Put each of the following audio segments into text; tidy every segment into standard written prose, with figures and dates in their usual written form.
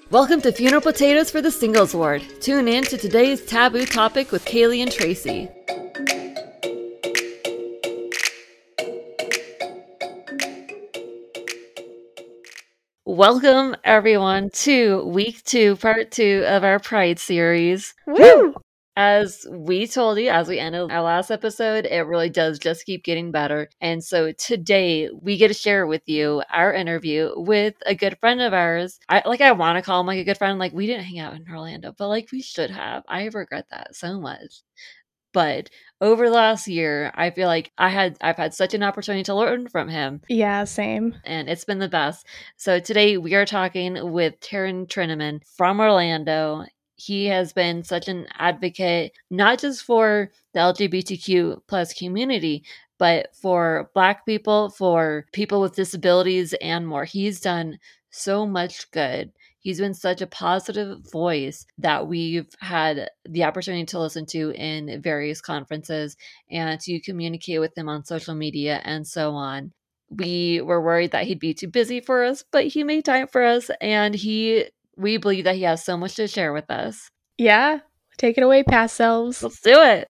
Welcome to Funeral Potatoes for the Singles Ward. Tune in to today's taboo topic with Kaylee and Tracy. Welcome, everyone, to week 2, part 2 of our Pride series. Woo! As we told you, as we ended our last episode, it really does just keep getting better. And so today we get to share with you our interview with a good friend of ours. I want to call him like a good friend. Like, we didn't hang out in Orlando, but like we should have. I regret that so much. But over the last year, I feel like I've had such an opportunity to learn from him. Yeah, same. And it's been the best. So today we are talking with Taryn Treneman from Orlando. He has been such an advocate, not just for the LGBTQ plus community, but for Black people, for people with disabilities, and more. He's done so much good. He's been such a positive voice that we've had the opportunity to listen to in various conferences and to communicate with him on social media and so on. We were worried that he'd be too busy for us, but he made time for us, and we believe that he has so much to share with us. Yeah, take it away, past selves. Let's do it.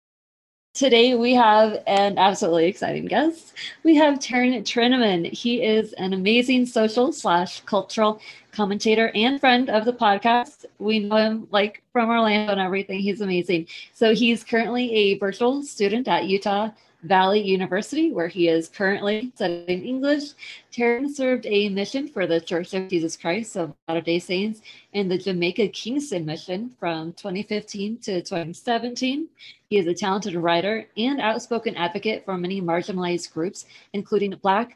Today we have an absolutely exciting guest. We have Taryn Treneman. He is an amazing social/cultural commentator and friend of the podcast. We know him like from Orlando and everything. He's amazing. So he's currently a virtual student at Utah Valley University, where he is currently studying English. Taryn served a mission for the Church of Jesus Christ of Latter-day Saints in the Jamaica Kingston mission from 2015 to 2017. He is a talented writer and outspoken advocate for many marginalized groups, including Black,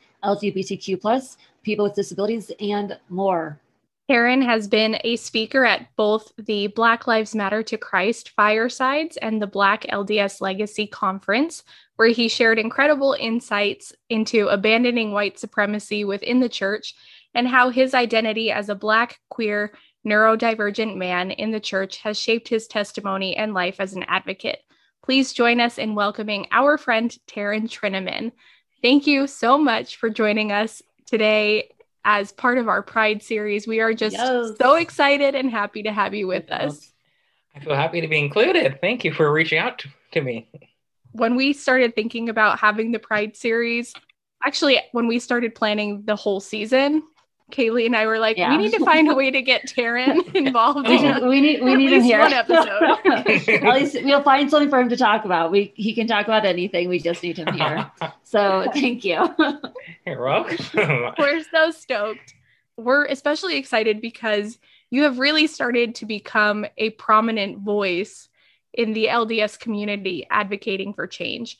LGBTQ+, people with disabilities, and more. Taryn has been a speaker at both the Black Lives Matter to Christ firesides and the Black LDS Legacy Conference, where he shared incredible insights into abandoning white supremacy within the church and how his identity as a Black, queer, neurodivergent man in the church has shaped his testimony and life as an advocate. Please join us in welcoming our friend Taryn Treneman. Thank you so much for joining us today as part of our Pride series. We are just so excited and happy to have you with us. I feel happy to be included. Thank you for reaching out to me. When we started thinking about having the Pride series, actually, when we started planning the whole season, Kaylee and I were like, we need to find a way to get Taryn involved. We need him here. One episode. At least we'll find something for him to talk about. He can talk about anything. We just need him here. So thank you. You're welcome. We're so stoked. We're especially excited because you have really started to become a prominent voice in the LDS community advocating for change.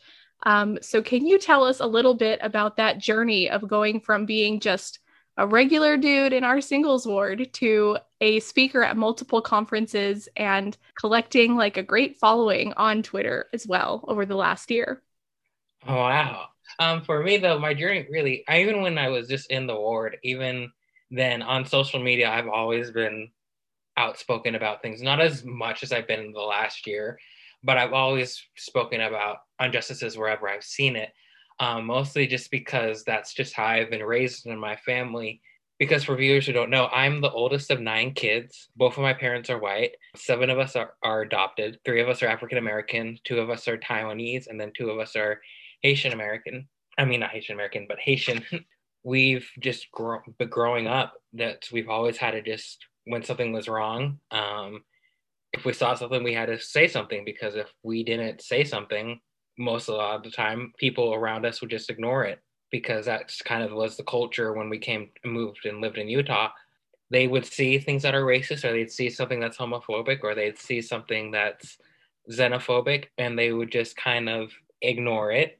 So can you tell us a little bit about that journey of going from being just a regular dude in our singles ward to a speaker at multiple conferences and collecting like a great following on Twitter as well over the last year? Oh, wow. For me, though, my journey really, even when I was just in the ward, even then on social media, I've always been outspoken about things, not as much as I've been in the last year, but I've always spoken about injustices wherever I've seen it. Mostly just because that's just how I've been raised in my family. Because for viewers who don't know, I'm the oldest of 9 kids. Both of my parents are white. 7 of us are adopted. 3 of us are African American. 2 of us are Taiwanese. And then 2 of us are Haitian American. I mean, not Haitian American, but Haitian. We've just been growing up that we've always had to just, when something was wrong, if we saw something, we had to say something. Because if we didn't say something, most of the time, people around us would just ignore it, because that's kind of was the culture when we moved and lived in Utah. They would see things that are racist, or they'd see something that's homophobic, or they'd see something that's xenophobic, and they would just kind of ignore it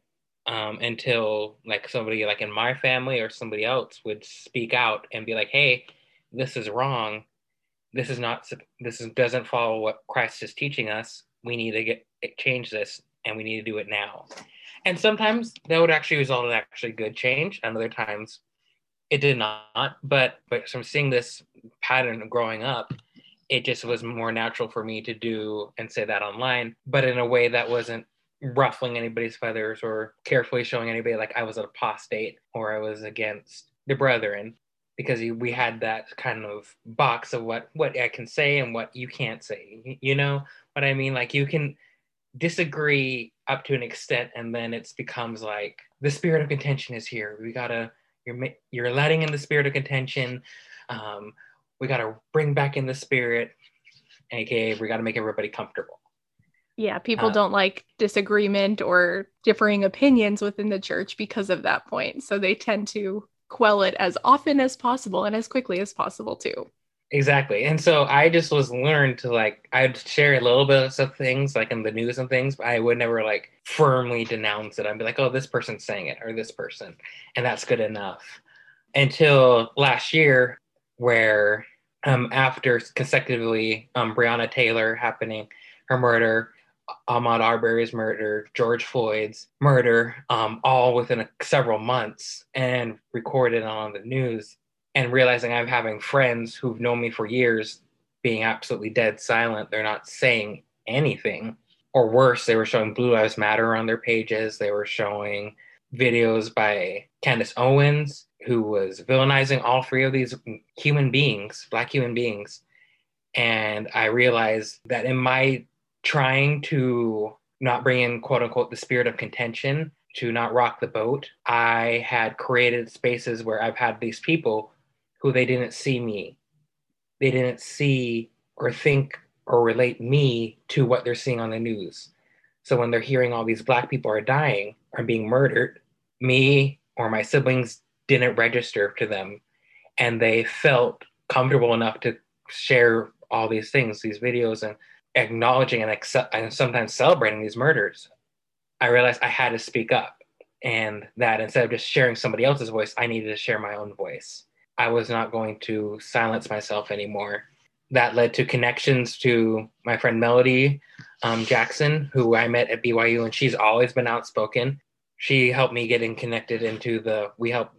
until like somebody like in my family or somebody else would speak out and be like, hey, this is wrong. This doesn't follow what Christ is teaching us. We need to change this. And we need to do it now. And sometimes that would actually result in actually good change. And other times it did not. But from seeing this pattern growing up, it just was more natural for me to do and say that online, but in a way that wasn't ruffling anybody's feathers or carefully showing anybody like I was an apostate or I was against the brethren. because we had that kind of box of what I can say and what you can't say. You know what I mean? Like, you can disagree up to an extent, and then it becomes like the spirit of contention is here. You're letting in the spirit of contention. We gotta bring back in the spirit, aka we gotta make everybody comfortable. Yeah, people don't like disagreement or differing opinions within the church because of that point. So they tend to quell it as often as possible and as quickly as possible too. Exactly. And so I just was learned to, like, I'd share a little bit of things like in the news and things, but I would never like firmly denounce it. I'd be like, oh, this person's saying it, or this person, and that's good enough. Until last year, where after consecutively Breonna Taylor happening, her murder, Ahmaud Arbery's murder, George Floyd's murder, all within several months, and recorded on the news, and realizing I'm having friends who've known me for years being absolutely dead silent. They're not saying anything. Or worse, they were showing Blue Lives Matter on their pages. They were showing videos by Candace Owens, who was villainizing all three of these human beings, Black human beings. And I realized that in my trying to not bring in, quote unquote, the spirit of contention, to not rock the boat, I had created spaces where I've had these people who they didn't see me. They didn't see or think or relate me to what they're seeing on the news. So when they're hearing all these Black people are dying or being murdered, me or my siblings didn't register to them. And they felt comfortable enough to share all these things, these videos, and acknowledging and sometimes celebrating these murders. I realized I had to speak up, and that instead of just sharing somebody else's voice, I needed to share my own voice. I was not going to silence myself anymore. That led to connections to my friend Melody Jackson, who I met at BYU, and she's always been outspoken. She helped me get connected into we helped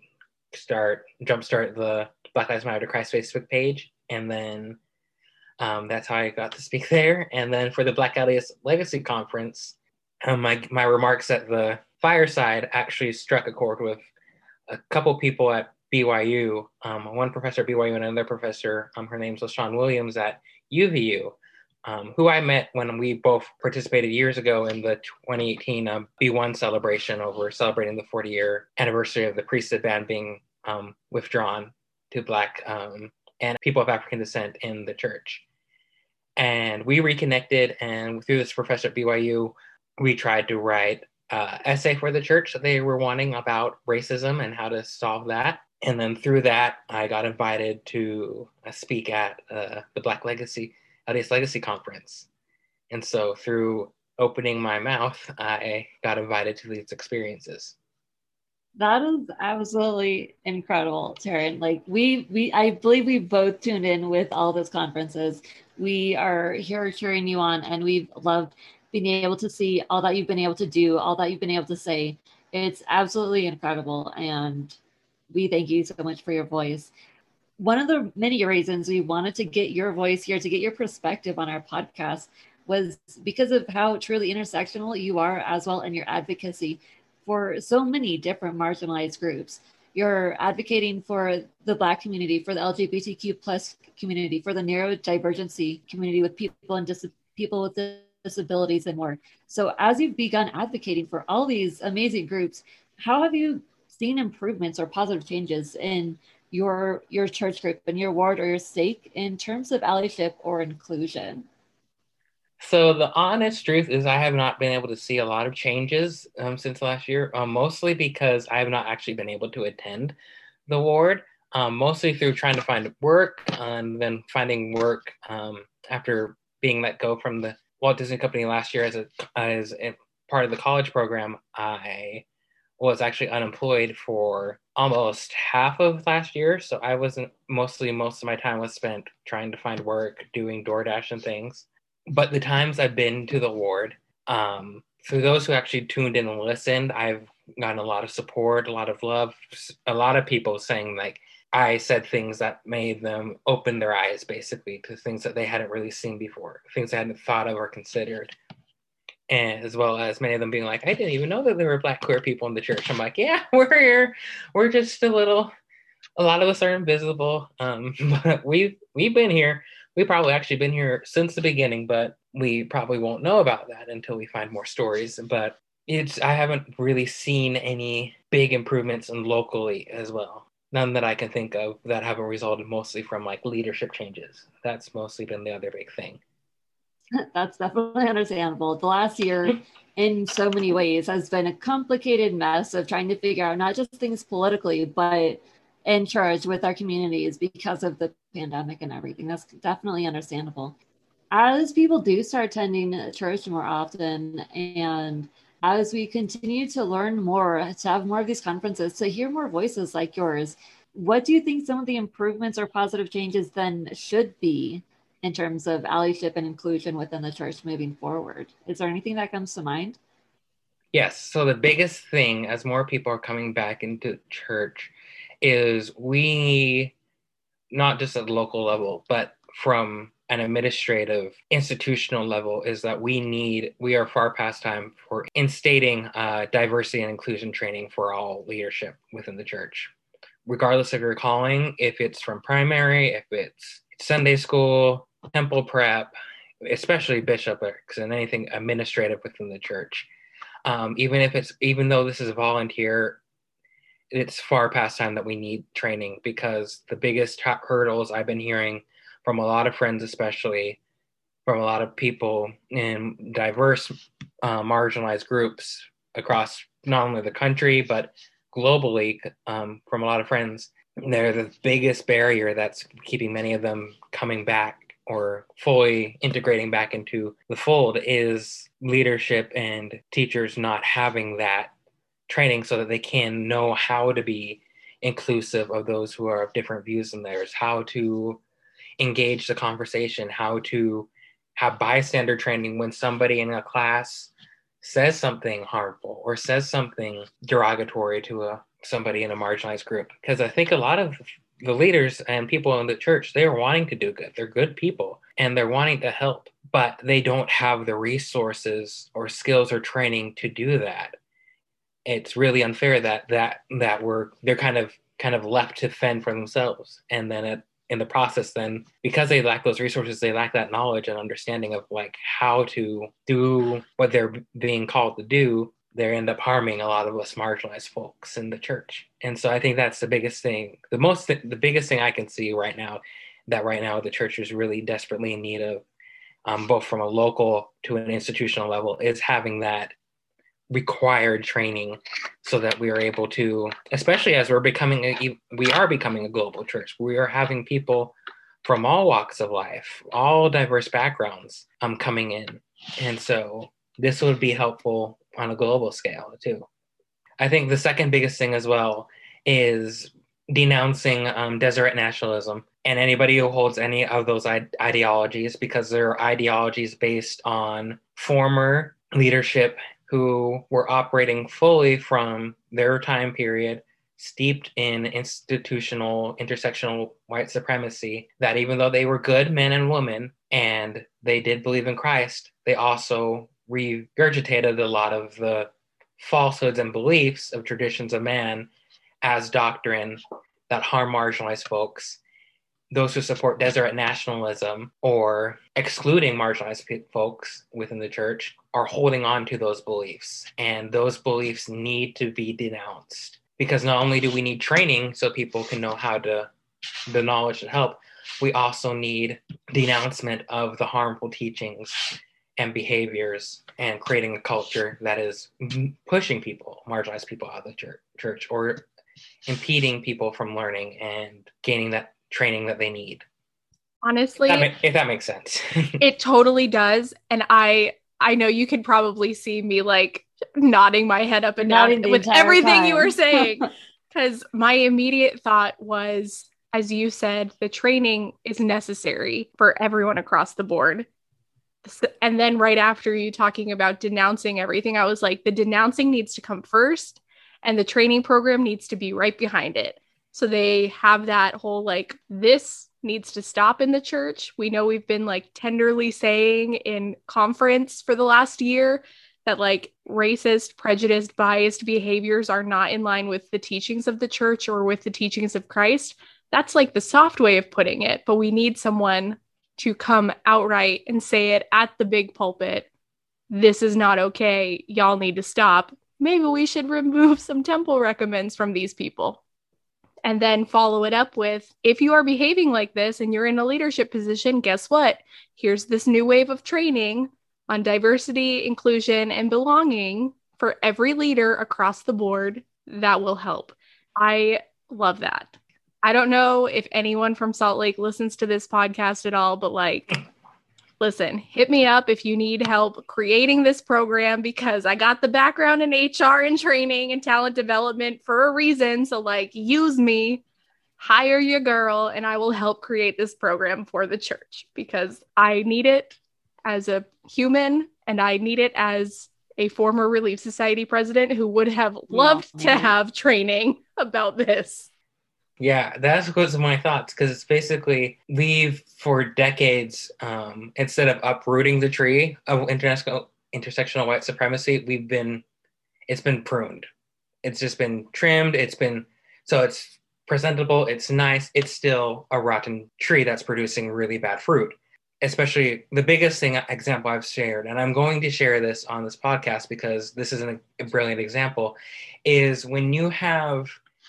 jumpstart the Black Lives Matter to Christ Facebook page. And then that's how I got to speak there. And then for the Black LDS Legacy Conference, my remarks at the fireside actually struck a chord with a couple people at BYU, one professor at BYU and another professor, her name's LaShawn Williams at UVU, who I met when we both participated years ago in the 2018 B1 celebration over celebrating the 40-year anniversary of the priesthood ban being withdrawn to Black and people of African descent in the church. And we reconnected, and through this professor at BYU, we tried to write an essay for the church that they were wanting about racism and how to solve that. And then through that, I got invited to speak at the Black LDS Legacy Conference. And so through opening my mouth, I got invited to these experiences. That is absolutely incredible, Taryn. Like I believe we both tuned in with all those conferences. We are here cheering you on, and we've loved being able to see all that you've been able to do, all that you've been able to say. It's absolutely incredible, and we thank you so much for your voice. One of the many reasons we wanted to get your voice here, to get your perspective on our podcast, was because of how truly intersectional you are as well in your advocacy for so many different marginalized groups. You're advocating for the Black community, for the LGBTQ plus community, for the neurodivergency community with people with disabilities and more. So as you've begun advocating for all these amazing groups, how have you seen improvements or positive changes in your church group and your ward or your stake in terms of allyship or inclusion? So the honest truth is I have not been able to see a lot of changes since last year, mostly because I have not actually been able to attend the ward, mostly through trying to find work and then finding work after being let go from the Walt Disney Company last year as a part of the college program. I was actually unemployed for almost half of last year. So I wasn't most of my time was spent trying to find work, doing DoorDash and things. But the times I've been to the ward, for those who actually tuned in and listened, I've gotten a lot of support, a lot of love, a lot of people saying like I said things that made them open their eyes basically to things that they hadn't really seen before, things they hadn't thought of or considered. And as well as many of them being like, I didn't even know that there were Black queer people in the church. I'm like, yeah, we're here. We're just a little a lot of us are invisible. But we've been here. We've probably actually been here since the beginning, but we probably won't know about that until we find more stories. But I haven't really seen any big improvements in locally as well. None that I can think of that haven't resulted mostly from like leadership changes. That's mostly been the other big thing. That's definitely understandable. The last year, in so many ways, has been a complicated mess of trying to figure out not just things politically, but in church with our communities because of the pandemic and everything. That's definitely understandable. As people do start attending church more often, and as we continue to learn more, to have more of these conferences, to hear more voices like yours, what do you think some of the improvements or positive changes then should be in terms of allyship and inclusion within the church moving forward? Is there anything that comes to mind? Yes. So the biggest thing as more people are coming back into church is we, not just at the local level, but from an administrative institutional level, is that we are far past time for instating diversity and inclusion training for all leadership within the church, regardless of your calling, if it's from primary, if it's Sunday school, temple prep, especially bishoprics and anything administrative within the church. Even though this is a volunteer, it's far past time that we need training, because the biggest hurdles I've been hearing from a lot of friends, especially from a lot of people in diverse marginalized groups across not only the country, but globally, from a lot of friends, they're the biggest barrier that's keeping many of them coming back or fully integrating back into the fold is leadership and teachers not having that training so that they can know how to be inclusive of those who are of different views than theirs, how to engage the conversation, how to have bystander training when somebody in a class says something harmful or says something derogatory to somebody in a marginalized group. Because I think a lot of the leaders and people in the church, they're wanting to do good. They're good people and they're wanting to help, but they don't have the resources or skills or training to do that. It's really unfair that they're kind of left to fend for themselves, and then in the process, then because they lack those resources, they lack that knowledge and understanding of like how to do what they're being called to do. They end up harming a lot of us marginalized folks in the church. And so I think that's the biggest thing, the biggest thing I can see right now, that right now the church is really desperately in need of, both from a local to an institutional level, is having that required training so that we are able to, especially as we are becoming a global church. We are having people from all walks of life, all diverse backgrounds, coming in. And so this would be helpful on a global scale too. I think the second biggest thing as well is denouncing Deseret nationalism and anybody who holds any of those ideologies, because they're ideologies based on former leadership who were operating fully from their time period, steeped in institutional, intersectional white supremacy, that even though they were good men and women and they did believe in Christ, they also regurgitated a lot of the falsehoods and beliefs of traditions of man as doctrine that harm marginalized folks. Those who support Deseret nationalism or excluding marginalized folks within the church are holding on to those beliefs. And those beliefs need to be denounced, because not only do we need training so people can know the knowledge to help, we also need denouncement of the harmful teachings and behaviors and creating a culture that is pushing marginalized people out of the church or impeding people from learning and gaining that training that they need. Honestly, if that makes sense. It totally does. And I know you could probably see me like nodding my head up and down with everything you were saying, because my immediate thought was, as you said, the training is necessary for everyone across the board. And then right after you talking about denouncing everything, I was like, the denouncing needs to come first and the training program needs to be right behind it. So they have that whole like, this needs to stop in the church. We know we've been like tenderly saying in conference for the last year that like racist, prejudiced, biased behaviors are not in line with the teachings of the church or with the teachings of Christ. That's like the soft way of putting it, but we need someone to come outright and say it at the big pulpit. This is not okay. Y'all need to stop. Maybe we should remove some temple recommends from these people. And then follow it up with, if you are behaving like this and you're in a leadership position, guess what? Here's this new wave of training on diversity, inclusion, and belonging for every leader across the board that will help. I love that. I don't know if anyone from Salt Lake listens to this podcast at all, but like, listen, hit me up if you need help creating this program, because I got the background in HR and training and talent development for a reason. So like, use me, hire your girl, and I will help create this program for the church, because I need it as a human and I need it as a former Relief Society president who would have loved to have training about this. Yeah, that's because of my thoughts, because it's basically we've for decades, instead of uprooting the tree of intersectional white supremacy, it's been pruned. It's just been trimmed. So it's presentable. It's nice. It's still a rotten tree that's producing really bad fruit. Especially the biggest example I've shared, and I'm going to share this on this podcast because this is a brilliant example, is when you have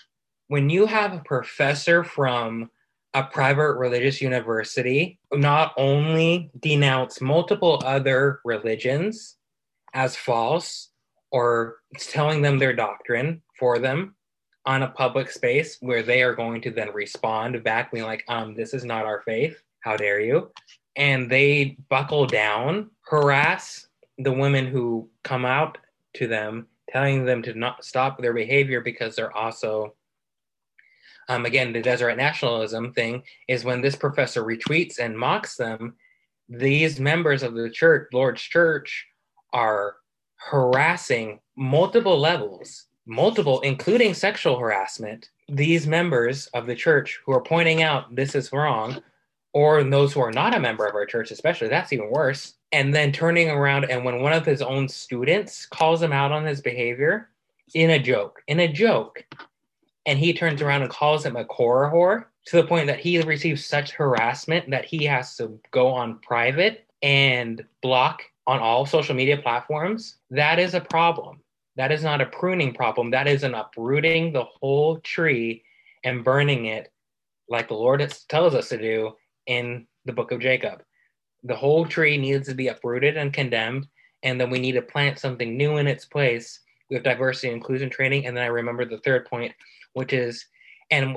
a professor from a private religious university not only denounce multiple other religions as false or telling them their doctrine for them on a public space where they are going to then respond back being like, this is not our faith, how dare you? And they buckle down, harass the women who come out to them, telling them to not stop their behavior because they're also again, the Deseret nationalism thing is when this professor retweets and mocks them, these members of the church, Lord's Church, are harassing multiple levels, including sexual harassment, these members of the church who are pointing out this is wrong, or those who are not a member of our church, especially, that's even worse. And then turning around, and when one of his own students calls him out on his behavior in a joke, and he turns around and calls him a Korah whore, to the point that he receives such harassment that he has to go on private and block on all social media platforms, that is a problem. That is not a pruning problem. That is an uprooting the whole tree and burning it like the Lord tells us to do in the book of Jacob. The whole tree needs to be uprooted and condemned, and then we need to plant something new in its place with diversity and inclusion training. And then I remember the third point, which is, and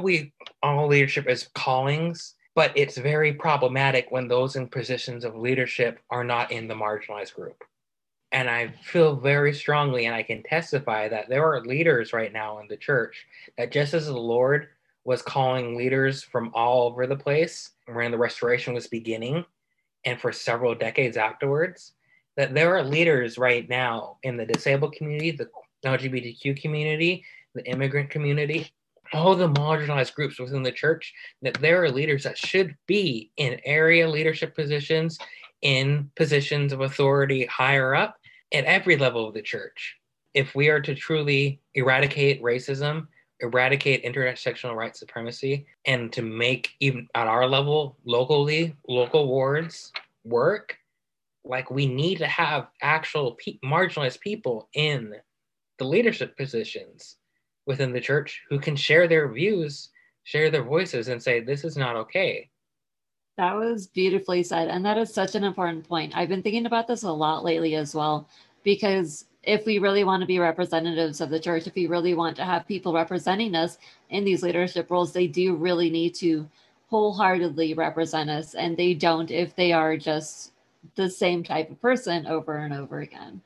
all leadership is callings, but it's very problematic when those in positions of leadership are not in the marginalized group. And I feel very strongly, and I can testify that there are leaders right now in the church that just as the Lord was calling leaders from all over the place when the restoration was beginning and for several decades afterwards, that there are leaders right now in the disabled community, the LGBTQ community, the immigrant community, all the marginalized groups within the church, that there are leaders that should be in area leadership positions, in positions of authority higher up at every level of the church. If we are to truly eradicate racism, eradicate intersectional white supremacy, and to make, even at our level, local wards work, like, we need to have actual marginalized people in the leadership positions within the church who can share their views, share their voices, and say, this is not okay. That was beautifully said. And that is such an important point. I've been thinking about this a lot lately as well, because if we really want to be representatives of the church, if we really want to have people representing us in these leadership roles, they do really need to wholeheartedly represent us. And they don't if they are just the same type of person over and over again.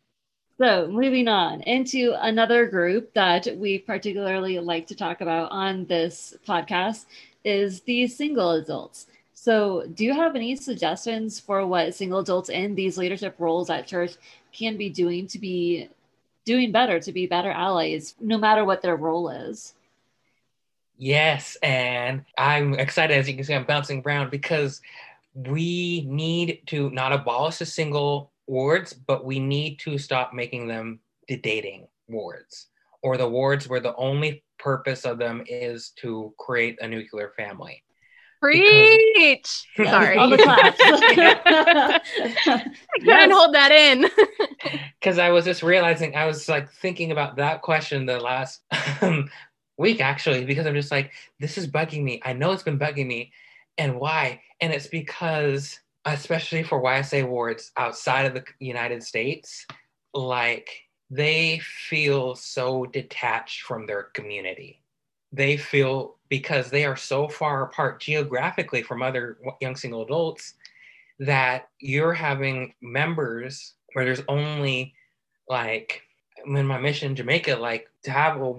So moving on into another group that we particularly like to talk about on this podcast is the single adults. So do you have any suggestions for what single adults in these leadership roles at church can be doing to be doing better, to be better allies, no matter what their role is? Yes, and I'm excited, as you can see, I'm bouncing around, because we need to not abolish the single wards, but we need to stop making them the dating wards, or the wards where the only purpose of them is to create a nuclear family. Preach! Yes, Sorry. all the claps. I couldn't hold that in. Because I was just realizing, I was like thinking about that question the last week, actually, because I'm just like, this is bugging me. I know it's been bugging me. And why? And it's because, especially for YSA wards outside of the United States, like they feel so detached from their community. They feel, because they are so far apart geographically from other young single adults, that you're having members where there's only, like, in my mission in Jamaica, like to have the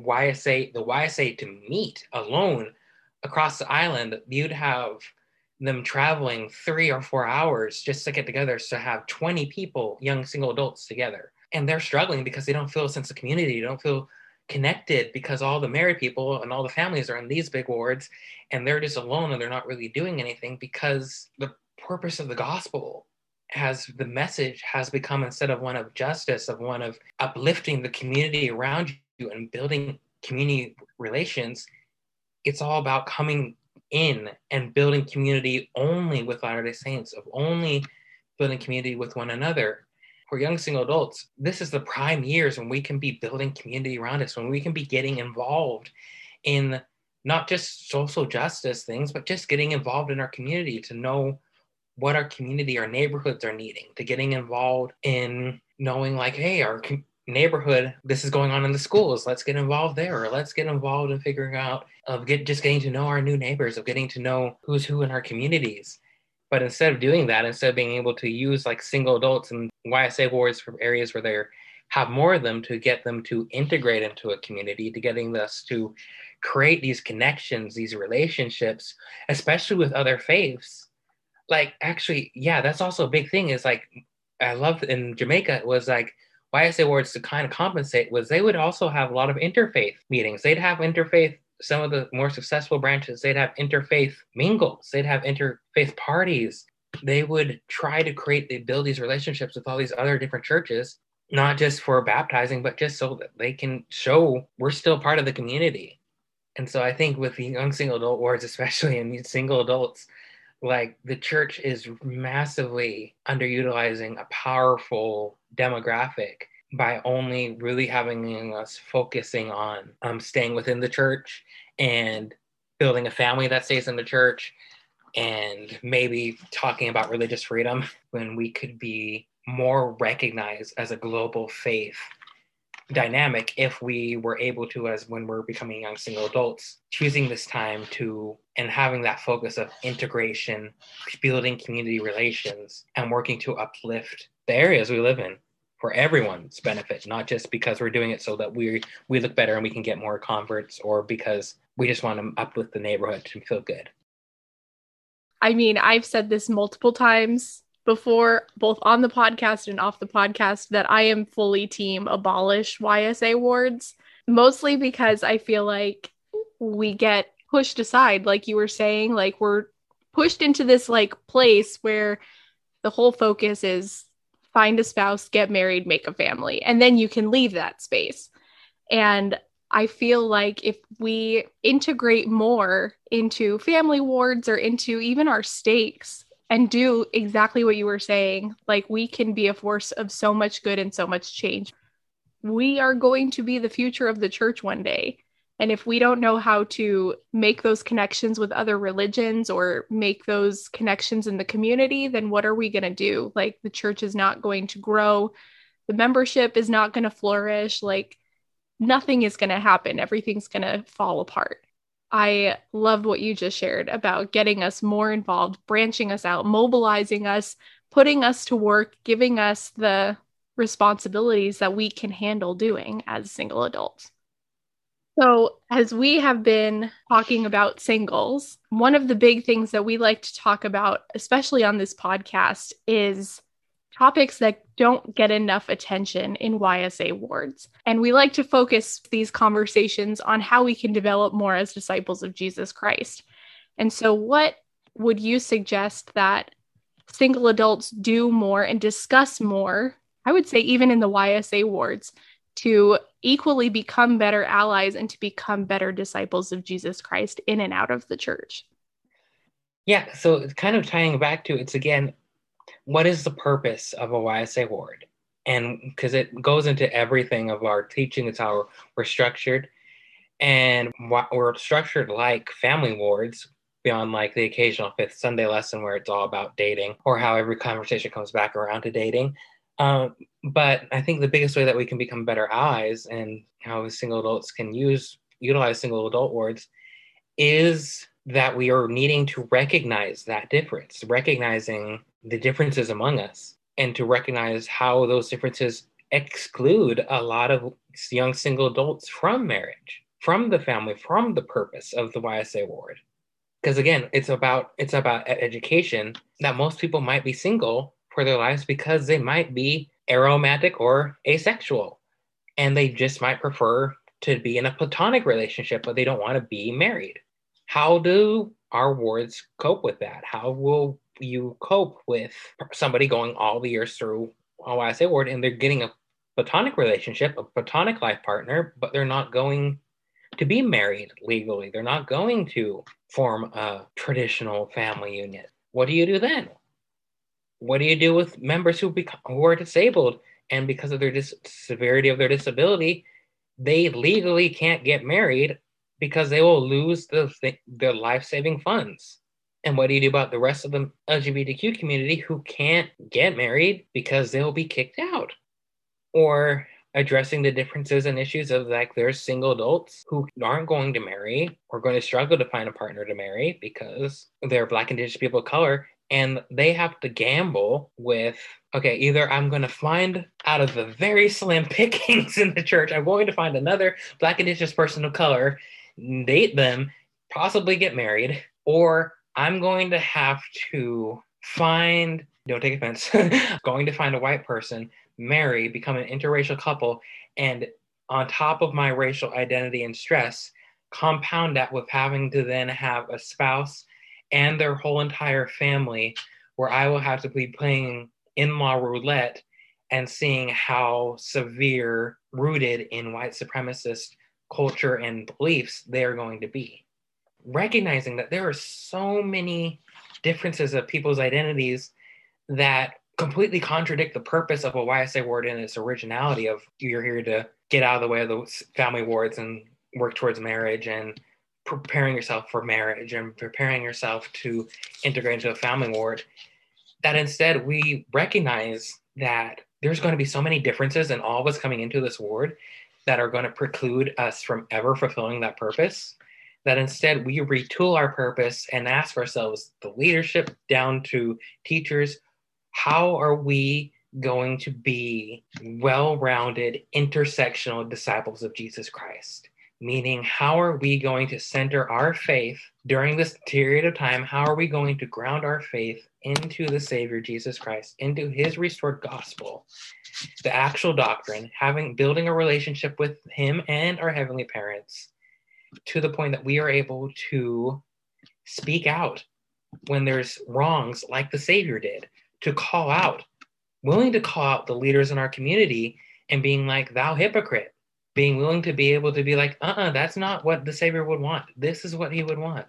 YSA to meet alone across the island, you'd have them traveling 3 or 4 hours just to get together, to have 20 people, young single adults together. And they're struggling because they don't feel a sense of community. They don't feel connected because all the married people and all the families are in these big wards, and they're just alone and they're not really doing anything, because the purpose of the gospel, the message has become, instead of one of justice, of one of uplifting the community around you and building community relations, it's all about coming in and building community only with Latter-day Saints, of only building community with one another. For young single adults, this is the prime years when we can be building community around us, when we can be getting involved in not just social justice things, but just getting involved in our community, to know what our community, our neighborhoods are needing, to getting involved in knowing, like, hey, our neighborhood, this is going on in the schools, let's get involved there, or let's get involved in figuring out, just getting to know our new neighbors, of getting to know who's who in our communities. But instead of doing that, instead of being able to use like single adults and YSA wards from areas where they have more of them, to get them to integrate into a community, to getting us to create these connections, these relationships, especially with other faiths. Like, actually, yeah, that's also a big thing, is like, I love in Jamaica, it was like YSA wards, to kind of compensate, was they would also have a lot of interfaith meetings. They'd have interfaith, some of the more successful branches, they'd have interfaith mingles, they'd have interfaith parties. They would try to build these relationships with all these other different churches, not just for baptizing, but just so that they can show we're still part of the community. And so I think with the young single adult wards, especially in these single adults, like the church is massively underutilizing a powerful demographic by only really having us focusing on staying within the church and building a family that stays in the church, and maybe talking about religious freedom, when we could be more recognized as a global faith dynamic if we were able to, as when we're becoming young single adults, choosing this time to, and having that focus of integration, building community relations, and working to uplift the areas we live in for everyone's benefit, not just because we're doing it so that we look better and we can get more converts, or because we just want to uplift the neighborhood to feel good. I mean, I've said this multiple times before, both on the podcast and off the podcast, that I am fully team abolish YSA wards, mostly because I feel like we get pushed aside, like you were saying, like we're pushed into this like place where the whole focus is find a spouse, get married, make a family, and then you can leave that space. And I feel like if we integrate more into family wards or into even our stakes and do exactly what you were saying, like we can be a force of so much good and so much change. We are going to be the future of the church one day. And if we don't know how to make those connections with other religions or make those connections in the community, then what are we going to do? Like the church is not going to grow. The membership is not going to flourish. Like nothing is going to happen. Everything's going to fall apart. I loved what you just shared about getting us more involved, branching us out, mobilizing us, putting us to work, giving us the responsibilities that we can handle doing as single adults. So, as we have been talking about singles, one of the big things that we like to talk about, especially on this podcast, is topics that don't get enough attention in YSA wards. And we like to focus these conversations on how we can develop more as disciples of Jesus Christ. And so what would you suggest that single adults do more and discuss more, I would say even in the YSA wards, to equally become better allies and to become better disciples of Jesus Christ in and out of the church. Yeah, so it's kind of tying back to, it's again, what is the purpose of a YSA ward? And because it goes into everything of our teaching, it's how we're structured. And we're structured like family wards, beyond like the occasional fifth Sunday lesson where it's all about dating, or how every conversation comes back around to dating. But I think the biggest way that we can become better allies, and how single adults can utilize single adult wards, is that we are needing to recognize that difference, recognizing the differences among us, and to recognize how those differences exclude a lot of young single adults from marriage, from the family, from the purpose of the YSA ward. Because again, it's about education, that most people might be single for their lives because they might be aromantic or asexual, and they just might prefer to be in a platonic relationship, but they don't want to be married. How do our wards cope with that? How will you cope with somebody going all the years through a YSA ward and they're getting a platonic relationship, a platonic life partner, but they're not going to be married legally? They're not going to form a traditional family union. What do you do then? What do you do with members who are disabled, and because of their severity of their disability, they legally can't get married because they will lose their life-saving funds? And what do you do about the rest of the LGBTQ community who can't get married because they'll be kicked out? Or addressing the differences and issues of, like, there's single adults who aren't going to marry or going to struggle to find a partner to marry because they're Black, Indigenous people of color, and they have to gamble with, okay, either I'm going to find, out of the very slim pickings in the church, I'm going to find another Black, Indigenous person of color, date them, possibly get married, or I'm going to have to find, don't take offense, going to find a white person, marry, become an interracial couple, and on top of my racial identity and stress, compound that with having to then have a spouse and their whole entire family, where I will have to be playing in-law roulette and seeing how severe rooted in white supremacist culture and beliefs they are going to be. Recognizing that there are so many differences of people's identities that completely contradict the purpose of a YSA ward in its originality of, you're here to get out of the way of the family wards and work towards marriage and preparing yourself for marriage and preparing yourself to integrate into a family ward, that instead we recognize that there's going to be so many differences in all of us coming into this ward that are going to preclude us from ever fulfilling that purpose, that instead we retool our purpose and ask ourselves, the leadership down to teachers, how are we going to be well-rounded, intersectional disciples of Jesus Christ? Meaning, how are we going to center our faith during this period of time? How are we going to ground our faith into the Savior, Jesus Christ, into his restored gospel, the actual doctrine, building a relationship with him and our heavenly parents, to the point that we are able to speak out when there's wrongs like the Savior did, to call out, willing to call out the leaders in our community and being like, thou hypocrite, being willing to be able to be like, that's not what the Savior would want. This is what he would want.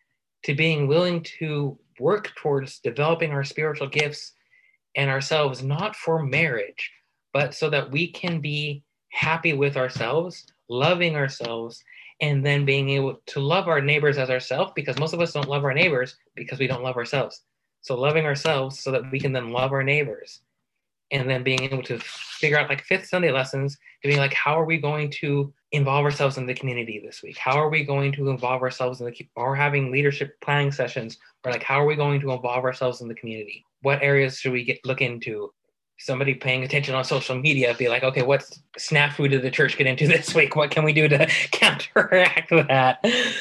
To being willing to work towards developing our spiritual gifts and ourselves, not for marriage, but so that we can be happy with ourselves, loving ourselves, and then being able to love our neighbors as ourselves, because most of us don't love our neighbors because we don't love ourselves. So loving ourselves so that we can then love our neighbors. And then being able to figure out, like, fifth Sunday lessons, to be like, how are we going to involve ourselves in the community this week? How are we going to involve ourselves or having leadership planning sessions, or like, how are we going to involve ourselves in the community? What areas should we look into? Somebody paying attention on social media, be like, okay, what snafu did the church get into this week? What can we do to counteract that?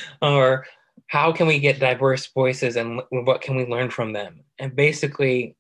Or how can we get diverse voices and what can we learn from them? And basically,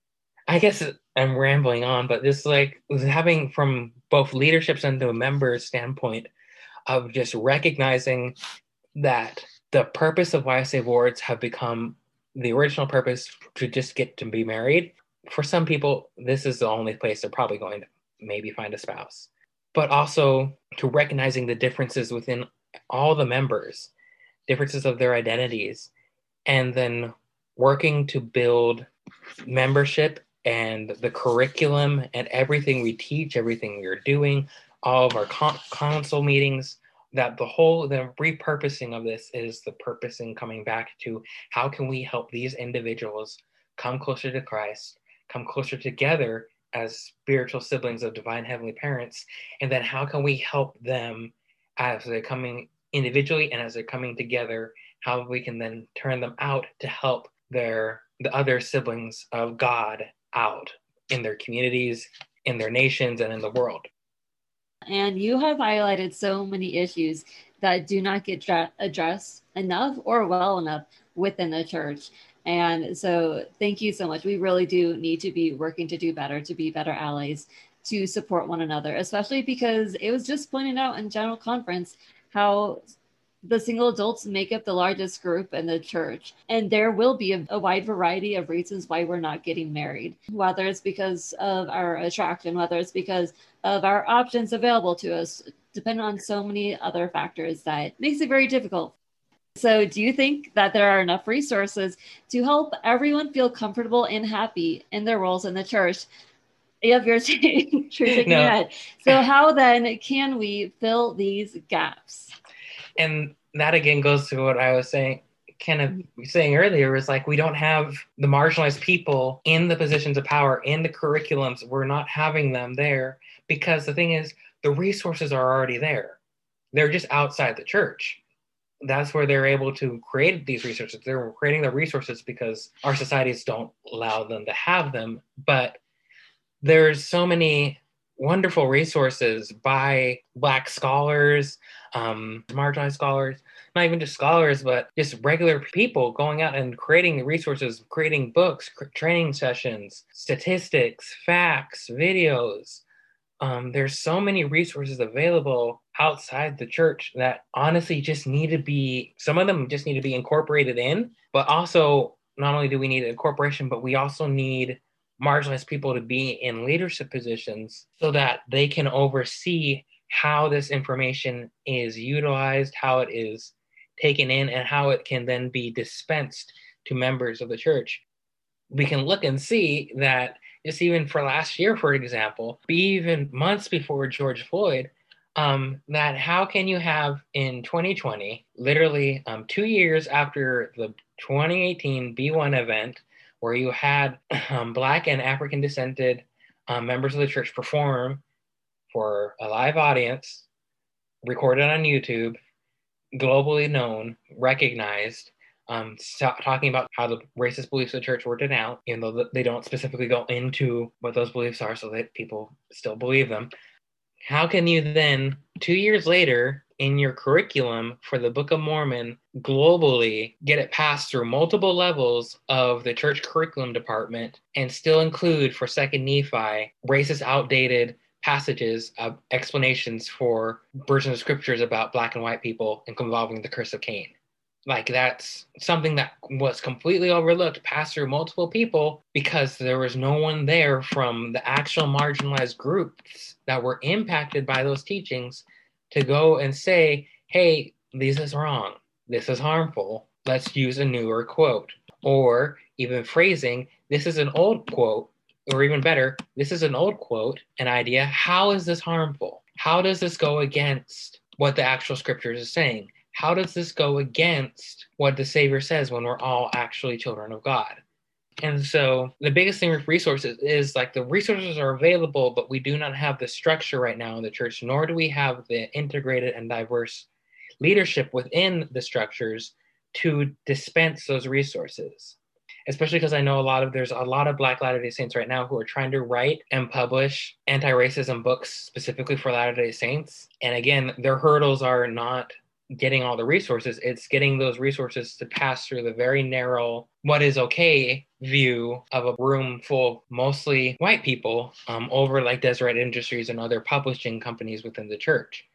I guess I'm rambling on, but this, like, was having from both leaderships and the members' standpoint of just recognizing that the purpose of YSA wards have become the original purpose to just get to be married. For some people, this is the only place they're probably going to maybe find a spouse. But also to recognizing the differences within all the members, differences of their identities, and then working to build membership and the curriculum and everything we teach, everything we're doing, all of our council meetings, that the repurposing of this is the purposing coming back to how can we help these individuals come closer to Christ, come closer together as spiritual siblings of divine heavenly parents, and then how can we help them as they're coming individually and as they're coming together, how we can then turn them out to help the other siblings of God out in their communities, in their nations, and in the world. And you have highlighted so many issues that do not get addressed enough or well enough within the church. And so thank you so much. We really do need to be working to do better, to be better allies, to support one another, especially because it was just pointed out in General Conference how the single adults make up the largest group in the church. And there will be a wide variety of reasons why we're not getting married, whether it's because of our attraction, whether it's because of our options available to us, depending on so many other factors that makes it very difficult. So do you think that there are enough resources to help everyone feel comfortable and happy in their roles in the church? Yep, you're shaking your head. So how then can we fill these gaps? And that again goes to what I was saying earlier, is like we don't have the marginalized people in the positions of power, in the curriculums. We're not having them there because the thing is, the resources are already there. They're just outside the church. That's where they're able to create these resources. They're creating the resources because our societies don't allow them to have them. But there's so many wonderful resources by Black scholars, marginalized scholars, not even just scholars, but just regular people going out and creating resources, creating books, training sessions, statistics, facts, videos. There's so many resources available outside the church that honestly just need to be, some of them just need to be incorporated in, but also not only do we need incorporation, but we also need marginalized people to be in leadership positions so that they can oversee how this information is utilized, how it is taken in, and how it can then be dispensed to members of the church. We can look and see that just even for last year, for example, even months before George Floyd, that how can you have in 2020, literally 2 years after the 2018 B1 event, where you had Black and African descended members of the church perform for a live audience, recorded on YouTube, globally known, recognized, talking about how the racist beliefs of the church were denounced, even though they don't specifically go into what those beliefs are so that people still believe them. How can you then, 2 years later, in your curriculum for the Book of Mormon globally, get it passed through multiple levels of the church curriculum department and still include for Second Nephi racist, outdated passages of explanations for versions of scriptures about Black and white people involving the curse of Cain? Like, that's something that was completely overlooked, passed through multiple people because there was no one there from the actual marginalized groups that were impacted by those teachings to go and say, hey, this is wrong, this is harmful, let's use a newer quote. Or even phrasing, this is an old quote, or even better, this is an old quote, an idea, how is this harmful? How does this go against what the actual scriptures is saying? How does this go against what the Savior says when we're all actually children of God? And so the biggest thing with resources is like the resources are available, but we do not have the structure right now in the church, nor do we have the integrated and diverse leadership within the structures to dispense those resources. Especially because I know there's a lot of Black Latter-day Saints right now who are trying to write and publish anti-racism books specifically for Latter-day Saints. And again, their hurdles are not getting all the resources, it's getting those resources to pass through the very narrow, what is okay view of a room full of mostly white people over like Deseret Industries and other publishing companies within the church.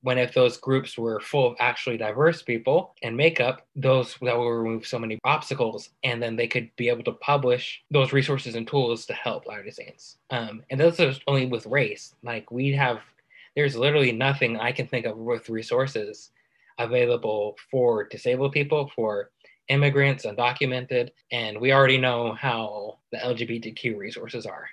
when if those groups were full of actually diverse people and makeup, those that will remove so many obstacles, and then they could be able to publish those resources and tools to help Latter-day Saints. And those are only with race. Like there's literally nothing I can think of with resources available for disabled people, for immigrants, undocumented, and we already know how the LGBTQ resources are.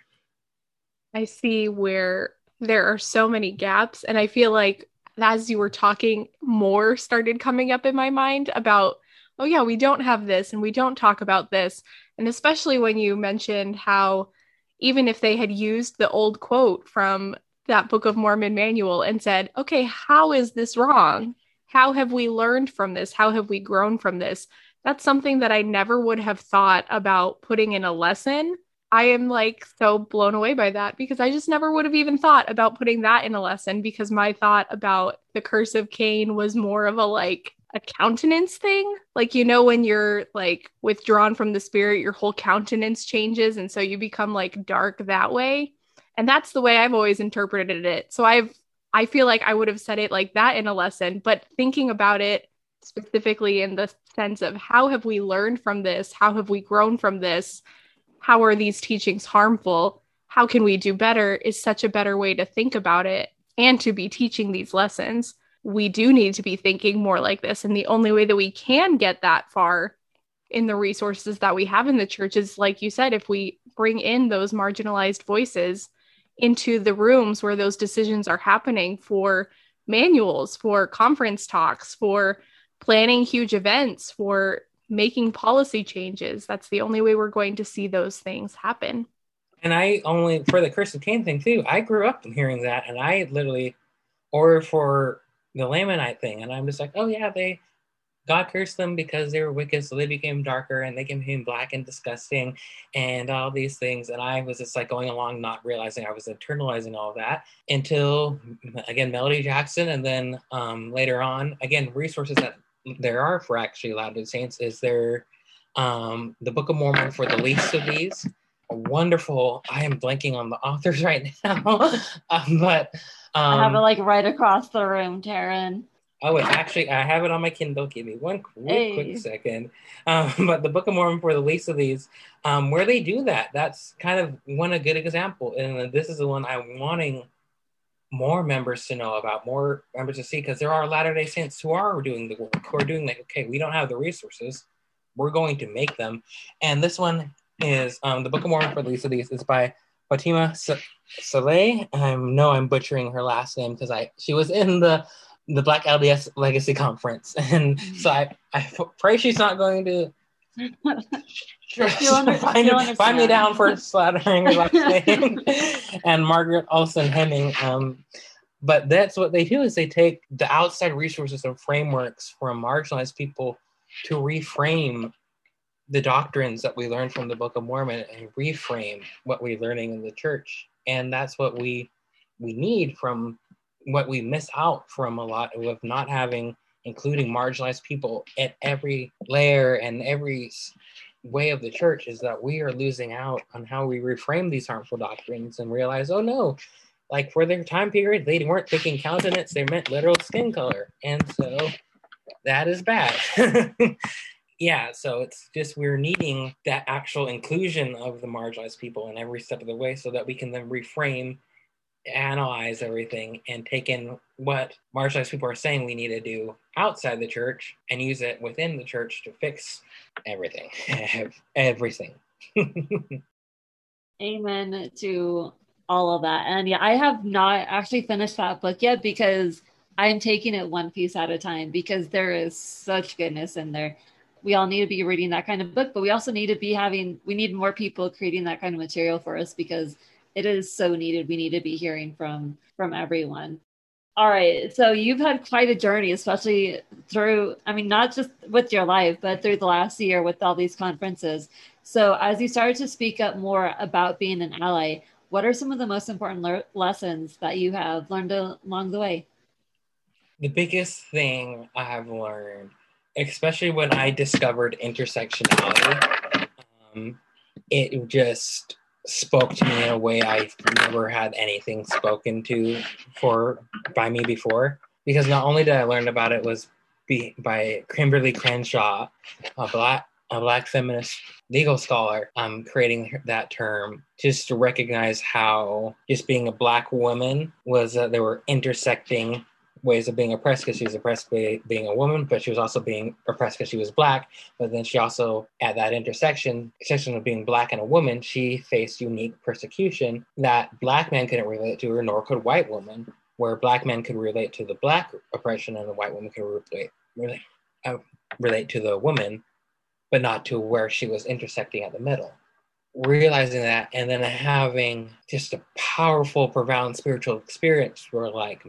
I see where there are so many gaps, and I feel like as you were talking, more started coming up in my mind about, oh yeah, we don't have this and we don't talk about this. And especially when you mentioned how even if they had used the old quote from that Book of Mormon manual and said, okay, how is this wrong? How have we learned from this? How have we grown from this? That's something that I never would have thought about putting in a lesson. I am like so blown away by that because I just never would have even thought about putting that in a lesson because my thought about the curse of Cain was more of a countenance thing. Like, when you're like withdrawn from the spirit, your whole countenance changes. And so you become like dark that way. And that's the way I've always interpreted it. So I feel like I would have said it like that in a lesson, but thinking about it specifically in the sense of how have we learned from this? How have we grown from this? How are these teachings harmful? How can we do better is such a better way to think about it and to be teaching these lessons. We do need to be thinking more like this. And the only way that we can get that far in the resources that we have in the church is, like you said, if we bring in those marginalized voices into the rooms where those decisions are happening for manuals, for conference talks, for planning huge events, for making policy changes. That's the only way we're going to see those things happen. And for the Curse of Cain thing too, I grew up hearing that, and I literally, or for the Lamanite thing, and I'm just like, oh yeah, God cursed them because they were wicked, so they became darker and they became black and disgusting and all these things. And I was just like going along, not realizing I was internalizing all of that until, again, Melody Jackson. And then later on, again, resources that there are for actually Latter-day Saints is the Book of Mormon for the least of these. Wonderful. I am blanking on the authors right now, but I have it like right across the room, Taryn. Oh, I have it on my Kindle. Give me one quick second. But the Book of Mormon for the least of these, where they do that, that's kind of a good example. And this is the one I'm wanting more members to know about, more members to see, because there are Latter-day Saints who are doing the work, who are doing like, okay, we don't have the resources, we're going to make them. And this one is the Book of Mormon for the least of these. It's by Fatima Saleh. I know I'm butchering her last name because she was in the Black LDS Legacy Conference, and so I pray she's not going to find me down for slaughtering her last name. And Margaret Olson Hemming. But that's what they do, is they take the outside resources and frameworks from marginalized people to reframe the doctrines that we learned from the Book of Mormon and reframe what we're learning in the church. And that's what we need from what we miss out from a lot of not having, including marginalized people at every layer and every way of the church, is that we are losing out on how we reframe these harmful doctrines and realize, oh no, like for their time period, they weren't thinking countenance, they meant literal skin color. And so that is bad. Yeah, so it's just we're needing that actual inclusion of the marginalized people in every step of the way so that we can then reframe, analyze everything, and take in what marginalized people are saying we need to do outside the church and use it within the church to fix everything. Everything. Amen to all of that. And yeah, I have not actually finished that book yet because I'm taking it one piece at a time, because there is such goodness in there. We all need to be reading that kind of book, but we also need to be we need more people creating that kind of material for us, because it is so needed. We need to be hearing from everyone. All right. So you've had quite a journey, especially through, not just with your life, but through the last year with all these conferences. So as you started to speak up more about being an ally, what are some of the most important lessons that you have learned along the way? The biggest thing I have learned, especially when I discovered intersectionality, it just spoke to me in a way I've never had anything spoken to by me before. because not only did I learn about it was by Kimberly Crenshaw, a black feminist legal scholar, creating that term just to recognize how just being a black woman was there were intersecting ways of being oppressed, because she was oppressed by being a woman, but she was also being oppressed because she was black. But then she also, at that intersection of being black and a woman, she faced unique persecution that black men couldn't relate to, or nor could white women, where black men could relate to the black oppression and the white woman could relate to the woman, but not to where she was intersecting at the middle. Realizing that, and then having just a powerful, profound spiritual experience where, like,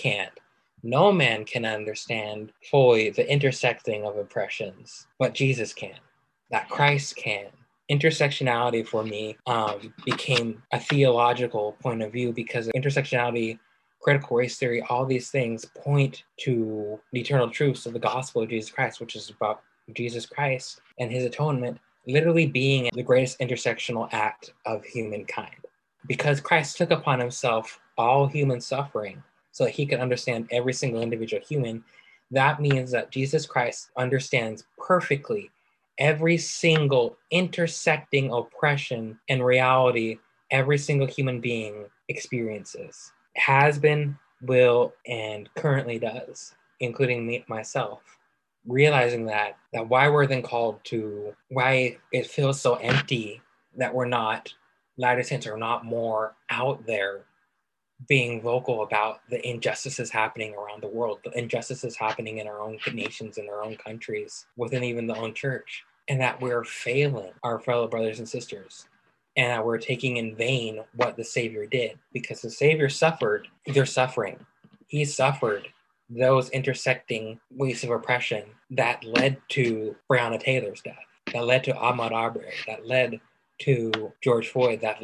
no man can understand fully the intersecting of oppressions, but Jesus can, that Christ can. Intersectionality for me became a theological point of view, because intersectionality, critical race theory, all these things point to the eternal truths of the gospel of Jesus Christ, which is about Jesus Christ and his atonement literally being the greatest intersectional act of humankind. Because Christ took upon himself all human suffering so that he could understand every single individual human, that means that Jesus Christ understands perfectly every single intersecting oppression and reality every single human being experiences, has been, will, and currently does, including myself. Realizing that why we're then called to, why it feels so empty that we're not, Latter Saints are not more out there being vocal about the injustices happening around the world, the injustices happening in our own nations, in our own countries, within even the own church, and that we're failing our fellow brothers and sisters, and that we're taking in vain what the Savior did, because the Savior suffered their suffering. He suffered those intersecting ways of oppression that led to Breonna Taylor's death, that led to Ahmaud Arbery, that led to George Floyd, that's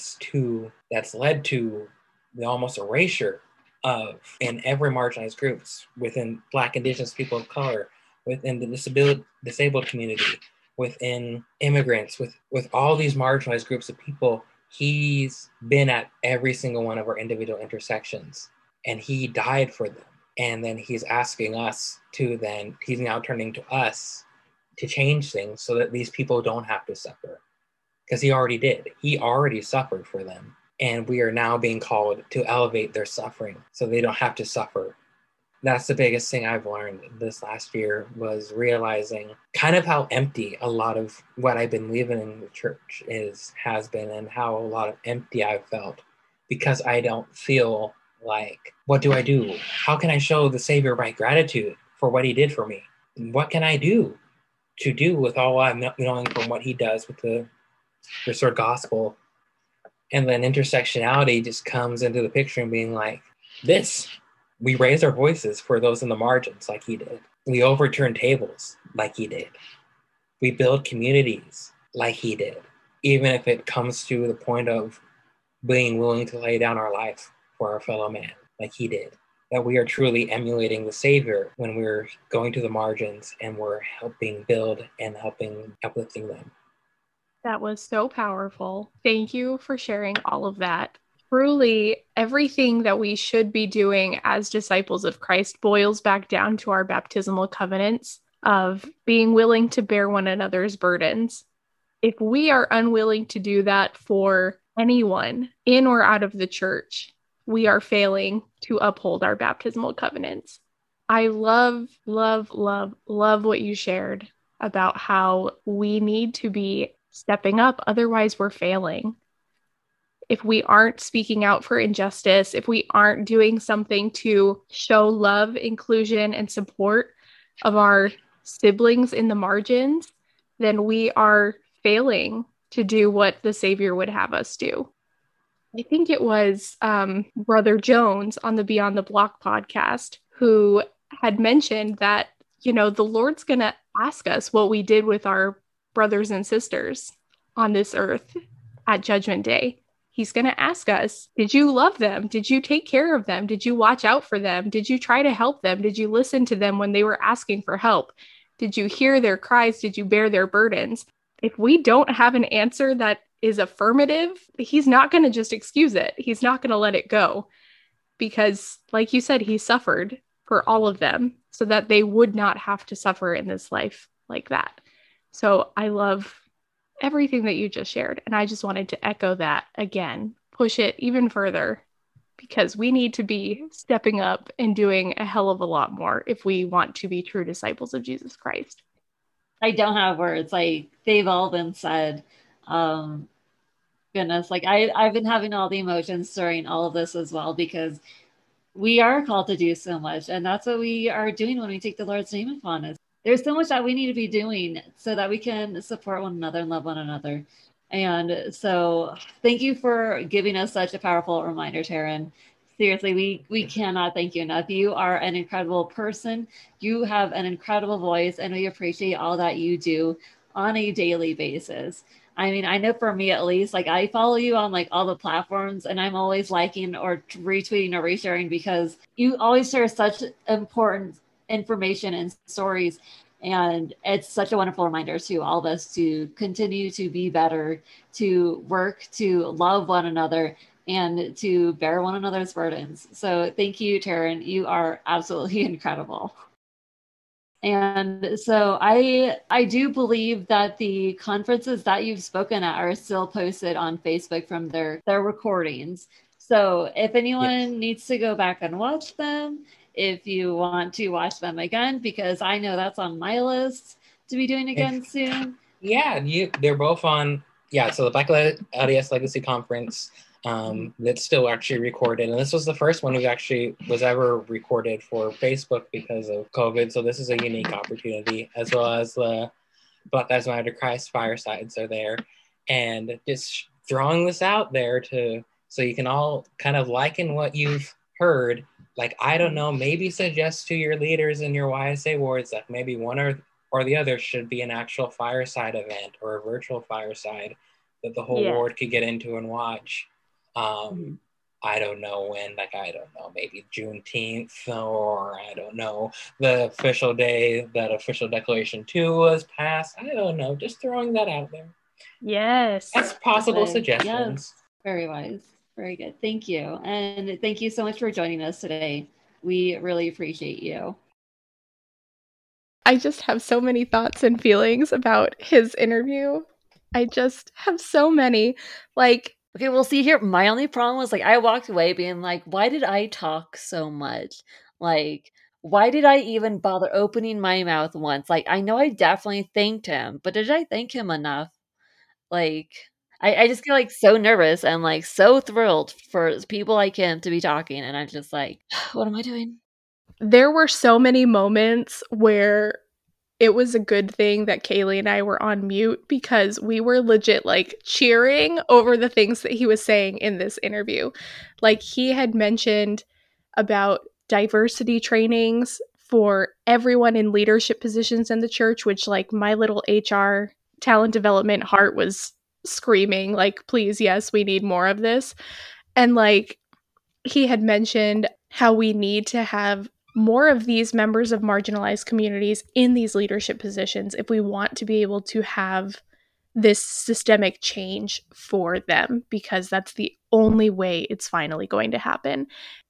led to the almost erasure of, in every marginalized groups, within Black, Indigenous people of color, within the disabled community, within immigrants, with all these marginalized groups of people. He's been at every single one of our individual intersections, and he died for them. And then he's asking us to he's now turning to us to change things so that these people don't have to suffer. Because he already did. He already suffered for them. And we are now being called to elevate their suffering so they don't have to suffer. That's the biggest thing I've learned this last year, was realizing kind of how empty a lot of what I've been living in the church has been, and how a lot of empty I've felt, because I don't feel like, what do I do? How can I show the Savior my gratitude for what he did for me? What can I do with all I'm knowing from what he does with the restored gospel? And then intersectionality just comes into the picture, and being like, we raise our voices for those in the margins like he did. We overturn tables like he did. We build communities like he did, even if it comes to the point of being willing to lay down our life for our fellow man like he did. That we are truly emulating the Savior when we're going to the margins and we're helping build and uplifting them. That was so powerful. Thank you for sharing all of that. Truly, everything that we should be doing as disciples of Christ boils back down to our baptismal covenants of being willing to bear one another's burdens. If we are unwilling to do that for anyone in or out of the church, we are failing to uphold our baptismal covenants. I love, love, love, love what you shared about how we need to be stepping up, otherwise we're failing. If we aren't speaking out for injustice, if we aren't doing something to show love, inclusion, and support of our siblings in the margins, then we are failing to do what the Savior would have us do. I think it was Brother Jones on the Beyond the Block podcast who had mentioned that, the Lord's going to ask us what we did with our brothers and sisters on this earth at Judgment Day. He's going to ask us, did you love them? Did you take care of them? Did you watch out for them? Did you try to help them? Did you listen to them when they were asking for help? Did you hear their cries? Did you bear their burdens? If we don't have an answer that is affirmative, he's not going to just excuse it. He's not going to let it go, because, like you said, he suffered for all of them so that they would not have to suffer in this life like that. So I love everything that you just shared. And I just wanted to echo that again, push it even further, because we need to be stepping up and doing a hell of a lot more if we want to be true disciples of Jesus Christ. I don't have words. Like, they've all been said. Goodness, like I've been having all the emotions during all of this as well, because we are called to do so much, and that's what we are doing when we take the Lord's name upon us. There's so much that we need to be doing so that we can support one another and love one another. And so thank you for giving us such a powerful reminder, Taryn. Seriously, we cannot thank you enough. You are an incredible person. You have an incredible voice, and we appreciate all that you do on a daily basis. I mean, I know for me at least, like, I follow you on like all the platforms, and I'm always liking or retweeting or resharing because you always share such important information and stories. And it's such a wonderful reminder to all of us to continue to be better, to work, to love one another, and to bear one another's burdens. So thank you, Taryn. You are absolutely incredible. And so I do believe that the conferences that you've spoken at are still posted on Facebook from their recordings. So if anyone needs to go back and watch them, if you want to watch them again, because I know that's on my list to be doing again soon. Yeah, they're both on. Yeah, so the Black LDS Legacy Conference that's still actually recorded, and this was the first one we actually was ever recorded for Facebook because of COVID. So this is a unique opportunity, as well as the Black Lives Matter to Christ firesides are there, and just throwing this out there so you can all kind of liken what you've heard. Like, I don't know, maybe suggest to your leaders in your YSA wards that maybe one or the other should be an actual fireside event or a virtual fireside that the whole ward could get into and watch. I don't know when, like, I don't know, maybe Juneteenth, or I don't know, the official day that official Declaration 2 was passed. I don't know, just throwing that out there. Yes. That's possible suggestions. Yes. Very wise. Very good. Thank you. And thank you so much for joining us today. We really appreciate you. I just have so many thoughts and feelings about his interview. I just have so many. Like, okay, well, see here, my only problem was, like, I walked away being like, why did I talk so much? Like, why did I even bother opening my mouth once? Like, I know I definitely thanked him, but did I thank him enough? Like, I just feel like so nervous and like so thrilled for people like him to be talking. And I'm just like, what am I doing? There were so many moments where it was a good thing that Kaylee and I were on mute, because we were legit like cheering over the things that he was saying in this interview. Like, he had mentioned about diversity trainings for everyone in leadership positions in the church, which, like, my little HR talent development heart was screaming like, please, yes, we need more of this. And like, he had mentioned how we need to have more of these members of marginalized communities in these leadership positions if we want to be able to have this systemic change for them, because that's the only way it's finally going to happen.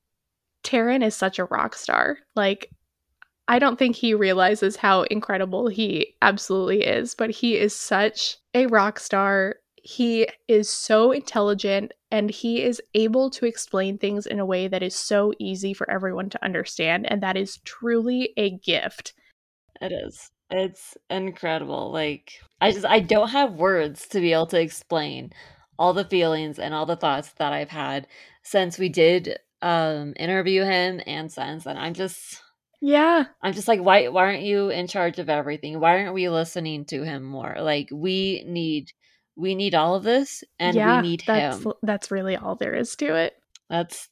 Taryn is such a rock star. Like, I don't think he realizes how incredible he absolutely is, but he is such a rock star. He is so intelligent, and he is able to explain things in a way that is so easy for everyone to understand, and that is truly a gift. It is. It's incredible. Like, I don't have words to be able to explain all the feelings and all the thoughts that I've had since we did interview him, and since, and I'm just like, why aren't you in charge of everything? Why aren't we listening to him more? Like, we need all of this, and we need him. That's really all there is to it. That's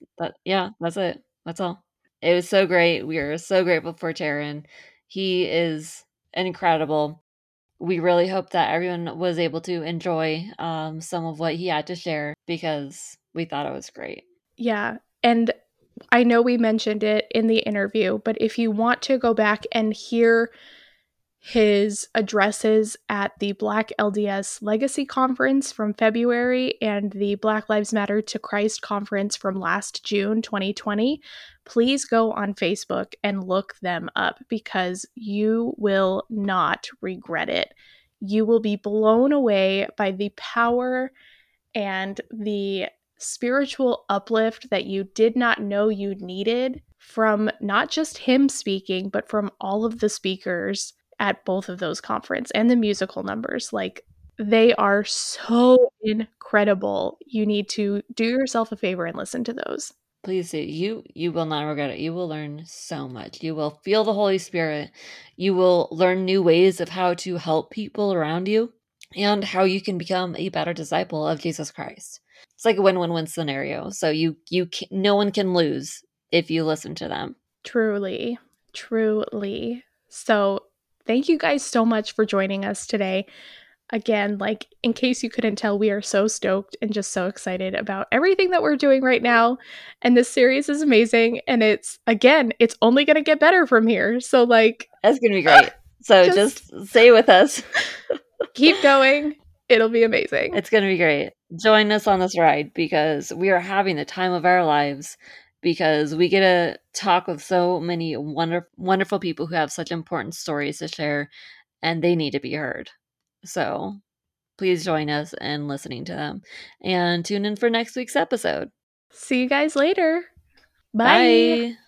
it. That's all. It was so great. We are so grateful for Taryn. He is incredible. We really hope that everyone was able to enjoy some of what he had to share, because we thought it was great. Yeah. And I know we mentioned it in the interview, but if you want to go back and hear his addresses at the Black LDS Legacy Conference from February and the Black Lives Matter to Christ Conference from last June 2020, please go on Facebook and look them up because you will not regret it. You will be blown away by the power and the spiritual uplift that you did not know you needed from not just him speaking, but from all of the speakers at both of those conferences and the musical numbers. Like, they are so incredible. You need to do yourself a favor and listen to those. Please do. You will not regret it. You will learn so much. You will feel the Holy Spirit. You will learn new ways of how to help people around you and how you can become a better disciple of Jesus Christ. It's like a win-win-win scenario. So no one can lose if you listen to them. Truly, truly. So thank you guys so much for joining us today. Again, like, in case you couldn't tell, we are so stoked and just so excited about everything that we're doing right now. And this series is amazing. And it's only going to get better from here. So, like, that's going to be great. So just stay with us. Keep going. It'll be amazing. It's going to be great. Join us on this ride because we are having the time of our lives, because we get to talk with so many wonderful people who have such important stories to share, and they need to be heard. So please join us in listening to them and tune in for next week's episode. See you guys later. Bye.